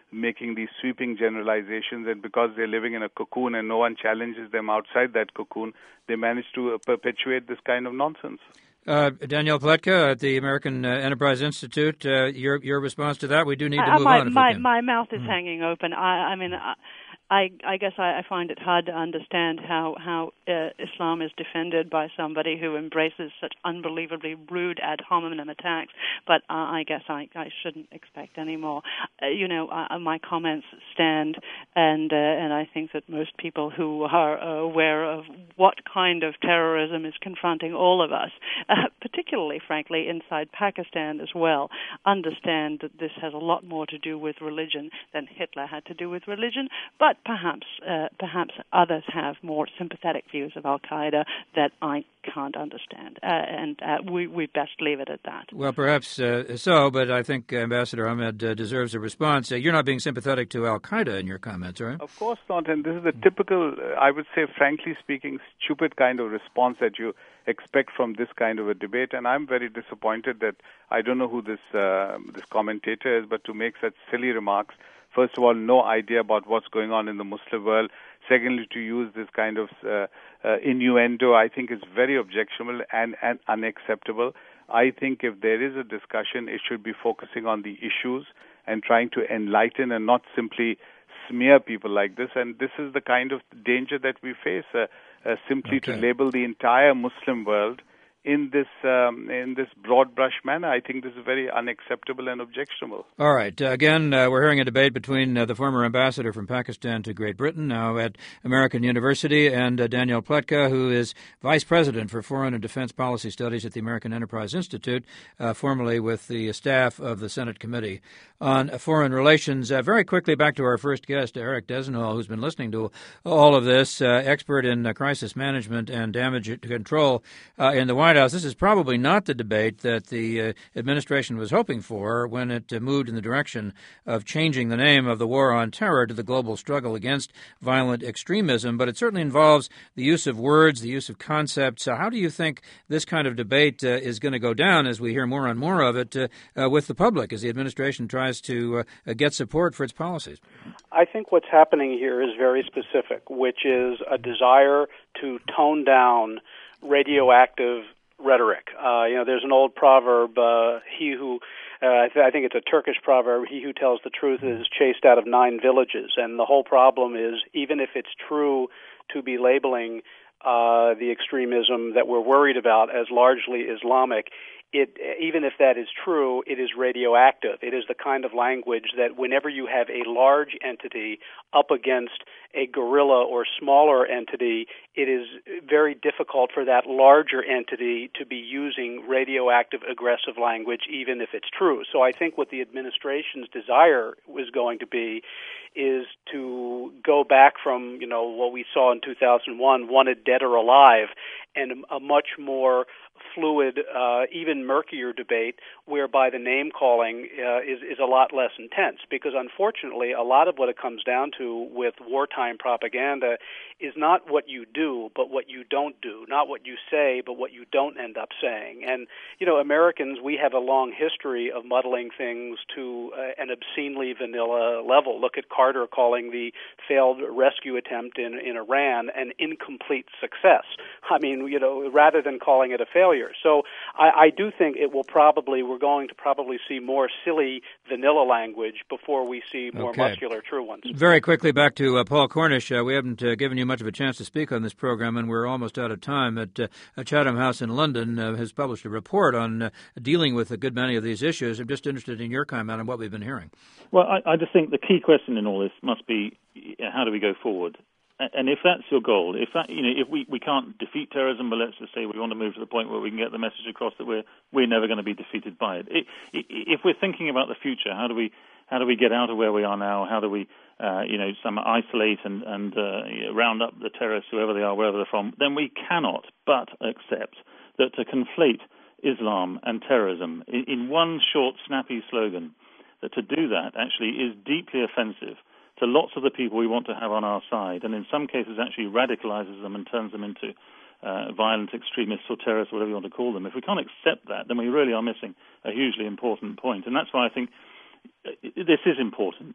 making these sweeping generalizations, and because they're living in a cocoon and no one challenges them outside that cocoon, they manage to uh, perpetuate this kind of nonsense. Uh, Danielle Pletka at the American uh, Enterprise Institute, uh, your your response to that? We do need to move uh, my, on if my, we can. My mouth is mm. hanging open. I, I mean, I, I, I guess I, I find it hard to understand how how uh, Islam is defended by somebody who embraces such unbelievably rude ad hominem attacks. But uh, I guess I, I shouldn't expect any more. Uh, you know, uh, my comments stand, and uh, and I think that most people who are uh, aware of what kind of terrorism is confronting all of us, uh, particularly, frankly, inside Pakistan as well, understand that this has a lot more to do with religion than Hitler had to do with religion. But perhaps uh, perhaps others have more sympathetic views of Al-Qaeda that I can't understand, uh, and uh, we, we best leave it at that. Well, perhaps uh, so, but I think Ambassador Ahmed uh, deserves a response. Uh, you're not being sympathetic to Al-Qaeda in your comments, right? Of course not, and this is a typical, uh, I would say, frankly speaking, stupid kind of response that you expect from this kind of a debate, and I'm very disappointed that I don't know who this uh, this commentator is, but to make such silly remarks. First of all, no idea about what's going on in the Muslim world. Secondly, to use this kind of uh, uh, innuendo, I think is very objectionable and, and unacceptable. I think if there is a discussion, it should be focusing on the issues and trying to enlighten and not simply smear people like this. And this is the kind of danger that we face, uh, uh, simply okay. to label the entire Muslim world in this um, in this broad brush manner. I think this is very unacceptable and objectionable. All right. Uh, again, uh, we're hearing a debate between uh, the former ambassador from Pakistan to Great Britain, now at American University, and uh, Danielle Pletka, who is vice president for Foreign and Defense Policy Studies at the American Enterprise Institute, uh, formerly with the staff of the Senate Committee on Foreign Relations. Uh, very quickly, back to our first guest, Eric Dezenhall, who's been listening to all of this, uh, expert in uh, crisis management and damage control uh, in the White House. This is probably not the debate that the uh, administration was hoping for when it uh, moved in the direction of changing the name of the war on terror to the global struggle against violent extremism, but it certainly involves the use of words, the use of concepts. So how do you think this kind of debate uh, is going to go down as we hear more and more of it uh, uh, with the public, as the administration tries to uh, get support for its policies? I think what's happening here is very specific, which is a desire to tone down radioactive rhetoric. Uh, you know, there's an old proverb, uh, he who, uh, I, th- I think it's a Turkish proverb, he who tells the truth is chased out of nine villages. And the whole problem is, even if it's true to be labeling uh, the extremism that we're worried about as largely Islamic, It, even if that is true, it is radioactive. It is the kind of language that whenever you have a large entity up against a guerrilla or smaller entity, it is very difficult for that larger entity to be using radioactive aggressive language, even if it's true. So I think what the administration's desire was going to be is to go back from, you know, what we saw in two thousand one, wanted dead or alive, and a much more fluid, uh, even murkier debate whereby the name-calling uh, is, is a lot less intense. Because unfortunately, a lot of what it comes down to with wartime propaganda is not what you do, but what you don't do. Not what you say, but what you don't end up saying. And, you know, Americans, we have a long history of muddling things to uh, an obscenely vanilla level. Look at Carter calling the failed rescue attempt in, in Iran an incomplete success. I mean, you know, rather than calling it a failure. So I, I do think it will probably, we're going to probably see more silly vanilla language before we see more okay. muscular true ones. Very quickly back to uh, Paul Cornish. Uh, we haven't uh, given you much of a chance to speak on this program, and we're almost out of time. At uh, Chatham House in London uh, has published a report on uh, dealing with a good many of these issues. I'm just interested in your comment on what we've been hearing. Well, I, I just think the key question in all this must be, how do we go forward? And if that's your goal, if that, you know, if we, we can't defeat terrorism, but let's just say we want to move to the point where we can get the message across that we're we're never going to be defeated by it. it. If we're thinking about the future, how do we how do we get out of where we are now? How do we, uh, you know, some isolate and and uh, round up the terrorists, whoever they are, wherever they're from? Then we cannot but accept that to conflate Islam and terrorism in, in one short, snappy slogan, that to do that actually is deeply offensive to lots of the people we want to have on our side, and in some cases actually radicalizes them and turns them into uh, violent extremists or terrorists, whatever you want to call them. If we can't accept that, then we really are missing a hugely important point. And that's why I think this is important.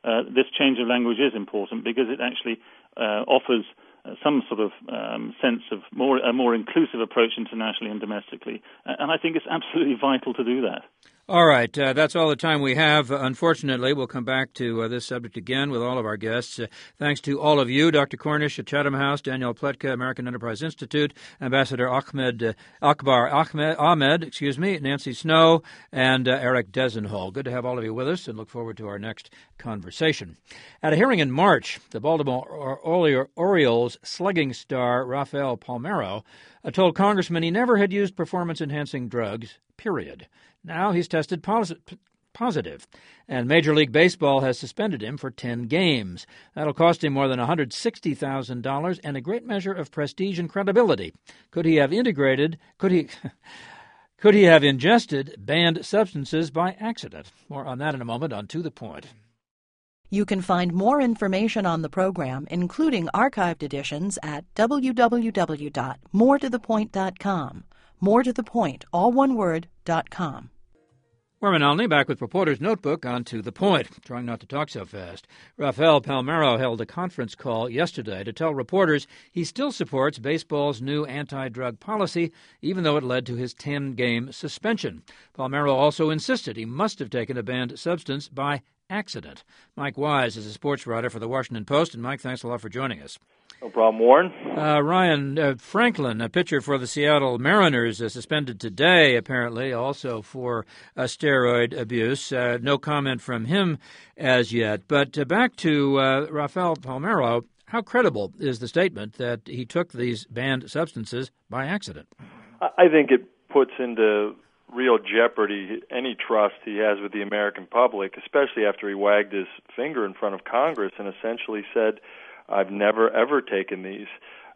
uh, this change of language is important because it actually uh, offers uh, some sort of um, sense of more a more inclusive approach internationally and domestically. And I think it's absolutely vital to do that. All right, uh, that's all the time we have. Uh, unfortunately, we'll come back to uh, this subject again with all of our guests. Uh, thanks to all of you, Doctor Cornish at Chatham House, Danielle Pletka, American Enterprise Institute, Ambassador Ahmed uh, Akbar Ahmed, Ahmed, excuse me, Nancy Snow, and uh, Eric Desenhall. Good to have all of you with us, and look forward to our next conversation. At a hearing in March, the Baltimore Orioles slugging star Rafael Palmeiro uh, told Congressman he never had used performance-enhancing drugs, period. Now he's tested positive, and Major League Baseball has suspended him for ten games. That'll cost him more than one hundred sixty thousand dollars and a great measure of prestige and credibility. Could he have integrated, could he, could he have ingested banned substances by accident? More on that in a moment on To the Point. You can find more information on the program, including archived editions, at w w w dot more to the point dot com. More to the Point, all one word, dot com. Norman Olney back with Reporter's Notebook on To the Point, trying not to talk so fast. Rafael Palmeiro held a conference call yesterday to tell reporters he still supports baseball's new anti-drug policy, even though it led to his ten-game suspension. Palmeiro also insisted he must have taken a banned substance by accident. Mike Wise is a sports writer for The Washington Post. And, Mike, thanks a lot for joining us. No problem, Warren. Uh, Ryan uh, Franklin, a pitcher for the Seattle Mariners, uh, suspended today, apparently, also for uh, steroid abuse. Uh, no comment from him as yet. But uh, back to uh, Rafael Palmeiro, how credible is the statement that he took these banned substances by accident? I think it puts into real jeopardy any trust he has with the American public, especially after he wagged his finger in front of Congress and essentially said, I've never, ever taken these.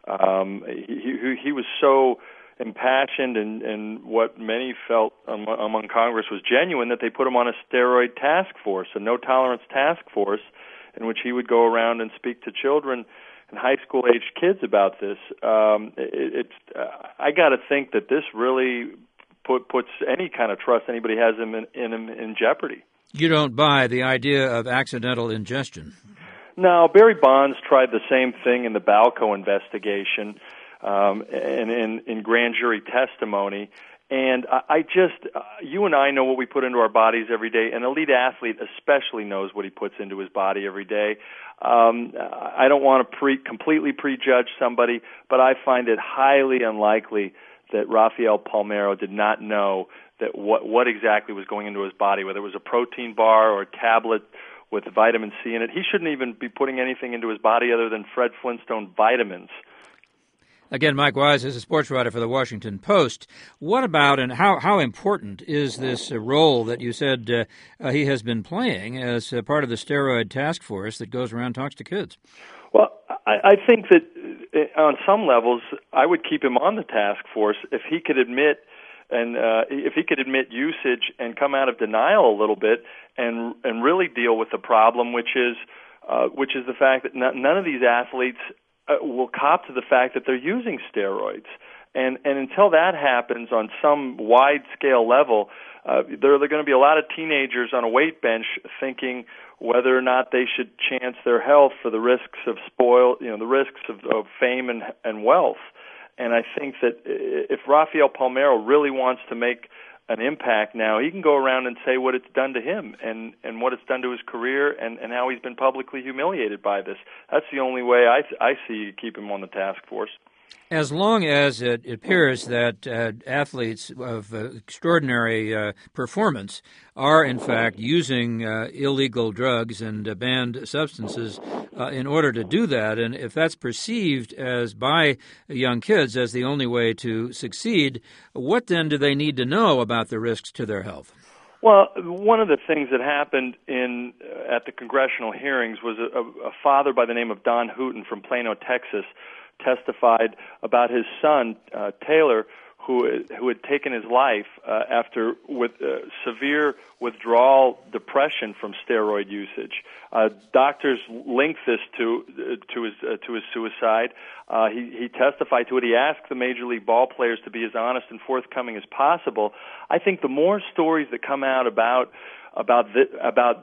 Um, he, he, he was so impassioned, and, and what many felt um, among Congress was genuine, that they put him on a steroid task force, a no-tolerance task force, in which he would go around and speak to children and high school-aged kids about this. Um, it, it's uh, I got to think that this really put, puts any kind of trust anybody has in, in him in jeopardy. You don't buy the idea of accidental ingestion? No, Barry Bonds tried the same thing in the Balco investigation um, and in, in grand jury testimony. And I, I just, uh, you and I know what we put into our bodies every day. An elite athlete especially knows what he puts into his body every day. Um, I don't want to pre- completely prejudge somebody, but I find it highly unlikely that Rafael Palmeiro did not know that what, what exactly was going into his body, whether it was a protein bar or a tablet with vitamin C in it. He shouldn't even be putting anything into his body other than Fred Flintstone vitamins. Again, Mike Wise is a sports writer for The Washington Post. What about and how, how important is this uh, role that you said uh, uh, he has been playing as uh, part of the steroid task force that goes around and talks to kids? Well, I, I think that uh, on some levels, I would keep him on the task force if he could admit And uh, if he could admit usage and come out of denial a little bit, and and really deal with the problem, which is uh, which is the fact that n- none of these athletes uh, will cop to the fact that they're using steroids, and and until that happens on some wide scale level, uh, there are going to be a lot of teenagers on a weight bench thinking whether or not they should chance their health for the risks of spoil, you know, the risks of, of fame and and wealth. And I think that if Rafael Palmeiro really wants to make an impact now, he can go around and say what it's done to him and, and what it's done to his career and, and how he's been publicly humiliated by this. That's the only way I, I see you keep him on the task force. As long as it appears that uh, athletes of uh, extraordinary uh, performance are, in fact, using uh, illegal drugs and uh, banned substances uh, in order to do that, and if that's perceived as by young kids as the only way to succeed, what then do they need to know about the risks to their health? Well, one of the things that happened in uh, at the congressional hearings was a, a father by the name of Don Hooten from Plano, Texas, testified about his son, uh, Taylor, who who had taken his life uh, after with uh, severe withdrawal depression from steroid usage. Uh, doctors linked this to uh, to his uh, to his suicide. Uh, he he testified to it. He asked the major league ball players to be as honest and forthcoming as possible. I think the more stories that come out about about the, about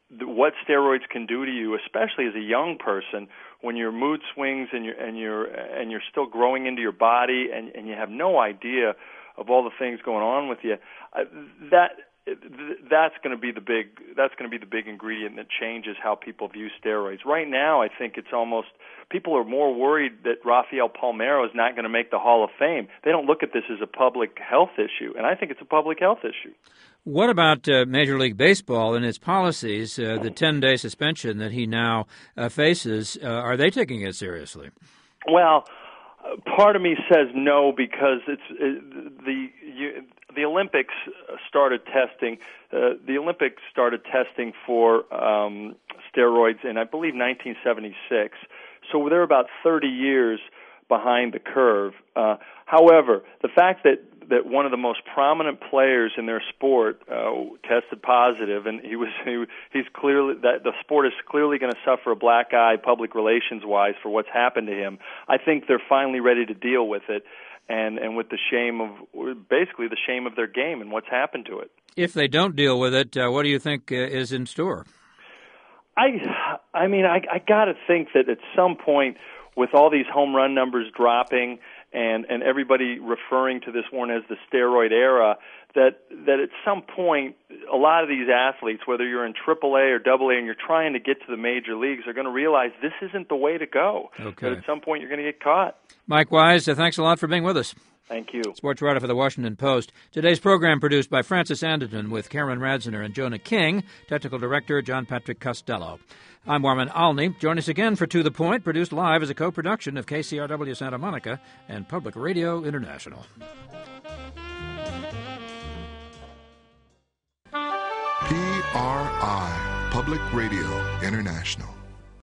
the, what steroids can do to you, especially as a young person, when your mood swings and you're and you're and you're still growing into your body, and, and you have no idea of all the things going on with you. Uh, that that's going to be the big that's going to be the big ingredient that changes how people view steroids. Right now, I think it's almost people are more worried that Rafael Palmeiro is not going to make the Hall of Fame. They don't look at this as a public health issue, and I think it's a public health issue. What about uh, Major League Baseball and its policies, uh, the ten-day suspension that he now uh, faces? Uh, are they taking it seriously? Well, part of me says no, because it's it, the you, the Olympics started testing. Uh, the Olympics started testing for um, steroids in, I believe, nineteen seventy-six. So they're about thirty years behind the curve. Uh, however, the fact that that one of the most prominent players in their sport uh, tested positive, and he was he, he's clearly that the sport is clearly going to suffer a black eye public relations wise for what's happened to him. I think they're finally ready to deal with it, and and with the shame of basically the shame of their game and what's happened to it. If they don't deal with it, uh, what do you think uh, is in store? I I mean I I got to think that at some point, with all these home run numbers dropping, and, and everybody referring to this one as the steroid era, that that at some point, a lot of these athletes, whether you're in triple A or double A and you're trying to get to the major leagues, are going to realize this isn't the way to go. Okay. That at some point you're going to get caught. Mike Wise, uh, thanks a lot for being with us. Thank you. Sports writer for the Washington Post. Today's program produced by Francis Anderton with Karen Radziner and Jonah King. Technical director John Patrick Costello. I'm Warman Alney. Join us again for To the Point, produced live as a co-production of K C R W Santa Monica and Public Radio International. P R I, Public Radio International.